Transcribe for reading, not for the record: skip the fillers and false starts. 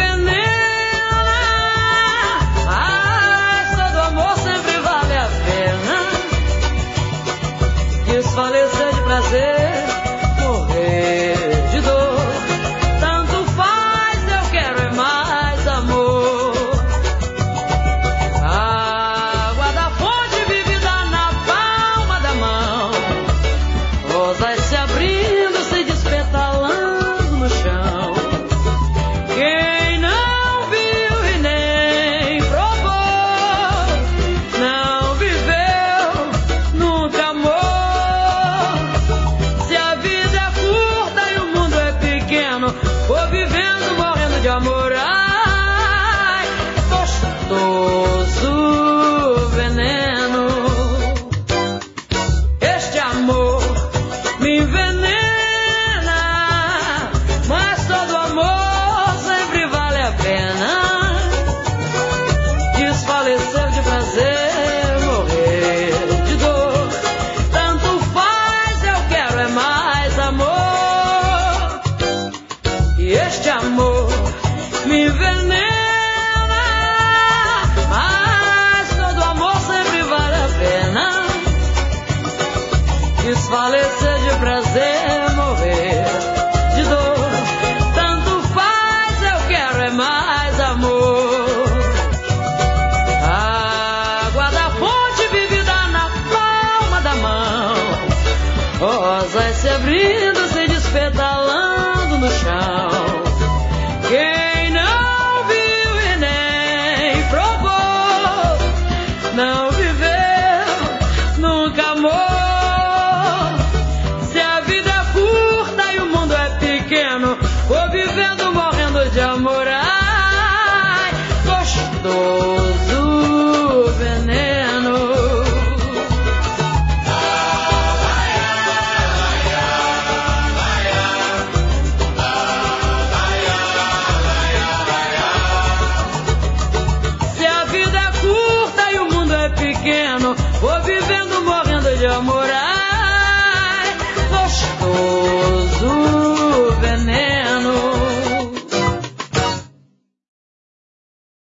envenena, mas todo amor sempre vale a pena. Desfalecer de prazer, morrer de dor, tanto faz, eu quero é mais amor. A água da fonte vivida na palma da mão, rosas se abrindo, se despetalando no chão. Quem não viu e nem provou, não viveu, nunca amou. Se a vida é curta e o mundo é pequeno, vou vivendo, morrendo de amor. Ai, gostoso veneno. Este amor me envenena, mas todo amor sempre vale a pena. Desfalecer de prazer, morrer de dor, tanto faz, eu quero é mais amor. E este amor me envenena, mas todo amor sempre vale a pena. Desfalecer de prazer, morrer de dor, tanto faz, eu quero é mais amor. A água da fonte vivida na palma da mão, rosas se abrindo, se despetalando no chão. Quem não viu e nem provou, não viveu, nunca amou. Se a vida é curta e o mundo é pequeno, vou vivendo, morrendo de amor. Ai, gostoso veneno. Se a vida é curta e o mundo é pequeno, vou vivendo, morrendo de amor. Ai, gostoso